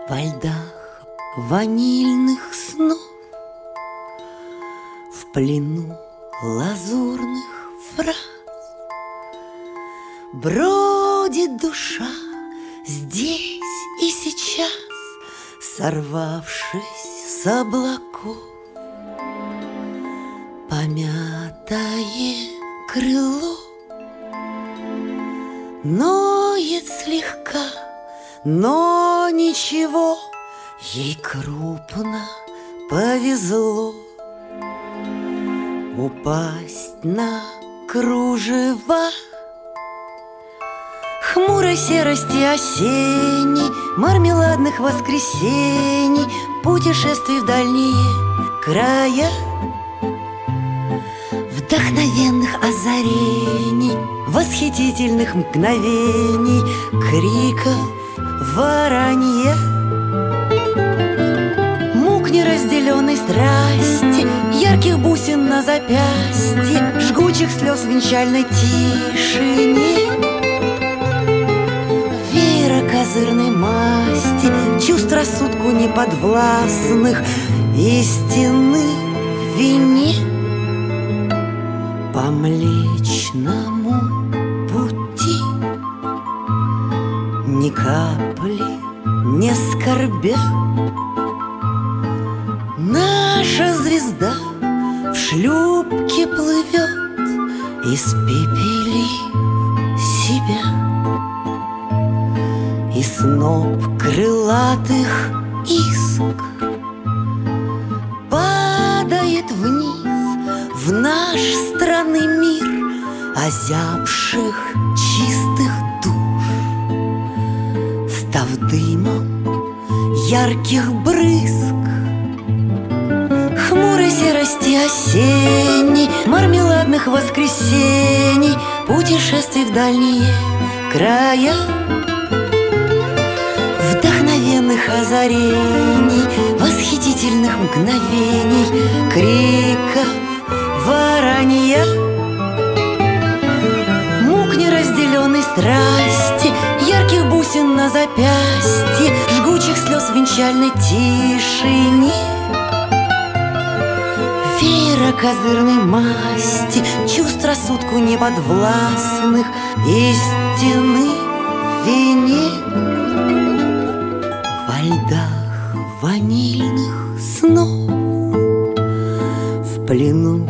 Во льдах ванильных снов, в плену лазурных фраз бродит душа здесь и сейчас, сорвавшись с облаков. Помятое крыло ноет слегка, но ничего, ей крупно повезло упасть на кружева хмурой серости осенней, мармеладных воскресений, путешествий в дальние края, вдохновенных озарений, восхитительных мгновений, криков воронья, мук неразделенной страсти, ярких бусин на запястье, жгучих слез в венчальной тишине, веера козырной масти, чувств рассудку неподвластных, истины в вине. По Млечному пути, ни капли не скорбя, наша звезда в шлюпке плывет, испепелив себя, и сноп крылатых искр падает вниз в наш странный мир озябших чистых душ, став дымом ярких брызг, хмурой серости осенней, мармеладных воскресений, путешествий в дальние края, вдохновенных озарений, восхитительных мгновений, криков воронья, мук неразделенной страсти, ярких бусин на запястье, жгучих слез в венчальной тишине, веера козырной масти, чувств рассудку неподвластных, истины в вине. Во льдах ванильных снов, в плену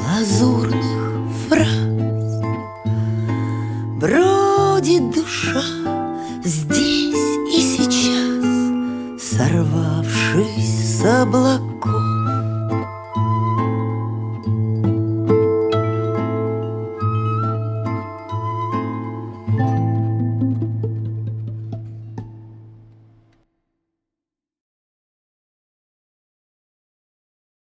лазурных фраз бродит душа